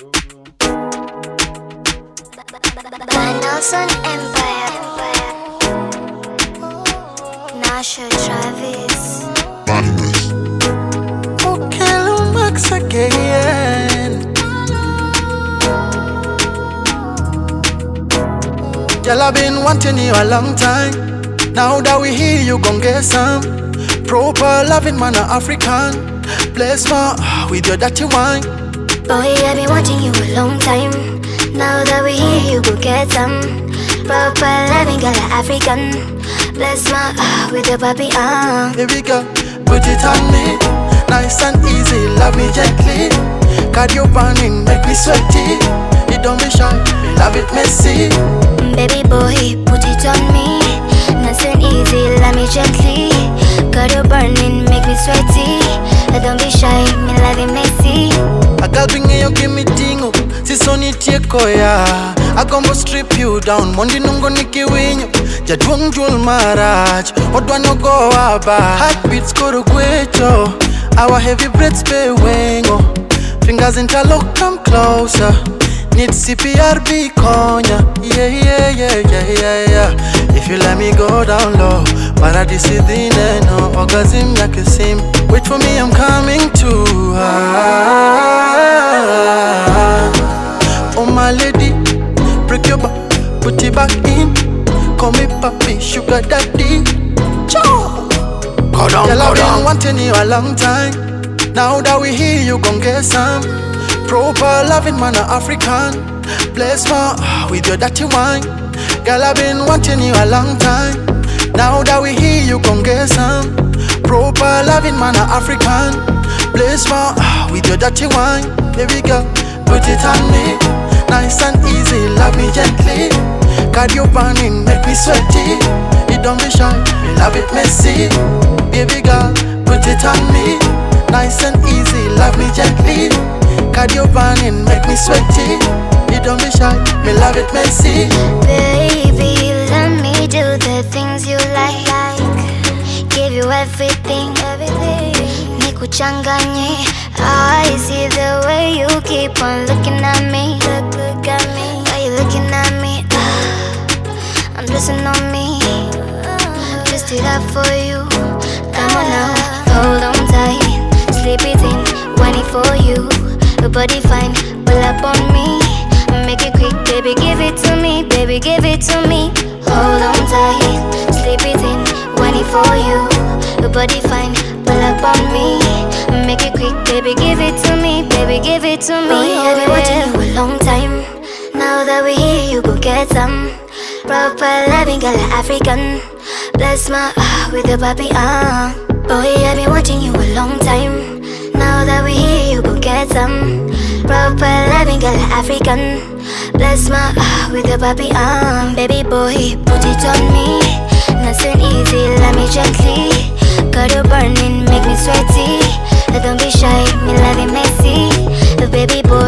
Nelson Empire. Nasha Travis. Okay, Max again. Girl, I've been wanting you a long time. Now that we here, you gon' get some proper loving man, a African. Bless my with your dirty wine. Boy, I've been watching you a long time. Now that we here, you go get some proper loving girl, a African. Bless my with your puppy Baby girl, put it on me, nice and easy, love me gently. Got you burning, make me sweaty. You don't be shy, love it messy. Baby boy, put it on me, nice and easy, love me gently. Got you burning, make me sweaty. Don't be shy, me love it messy. I got bring you, give me tingo. Si soni tieko ya I gombo strip you down Mondi nungo niki winyo Jadwong jewel maraj Odwa no go aba Heartbeats kuru kwecho Our heavy breaths pay wengo Fingers interlock, come closer. Need CPRB konya. Yeah. If you let me go down low Paradisi dine no Orgasm yake sim. Wait for me, I'm coming to Oh my lady, break your back, put it back in. Call me papi, sugar daddy. Ciao. Go down, Girl, go I've down. been wanting you a long time. Now that we here, you gon' get some proper loving man, a African. Bless my with your dirty wine. Girl, I've been wanting you a long time. Now that we here, you gon' get some proper loving man, a African. Bless my with your dirty wine. Baby girl, put it on me, nice and easy, love me gently. Got you burning, make me sweaty. You don't be shy, you love it messy. Baby girl, put it on me, nice and easy, love me gently. Got you burning, make me sweaty. You don't be shy, me love it messy. Baby, let me do the things you like. Give you everything. Nikuchanganye. I see the way you keep on looking at me. Look at me. Why you looking at me? I'm listening on me. Just did that for you. Come on now, hold on tight. Sleep it in, whining for you. Your body fine, pull up on me. Make it quick, baby, give it to me. Baby, give it to me. Hold on tight, sleep it in, whining for you. Your body fine, pull up on me. Make it quick, baby, give it to me. Baby, give it to me. Boy, I've been watching you a long time. Now that we're here, you go get some proper loving girl, African. Bless my with your puppy Boy, I've been watching you a long time. Now that we're here, you go get some proper loving girl, African. Bless my with your puppy Baby boy, put it on me, nice and easy, love me gently. Got you burning, make me sweaty. Don't be shy, me love it messy. Baby boy,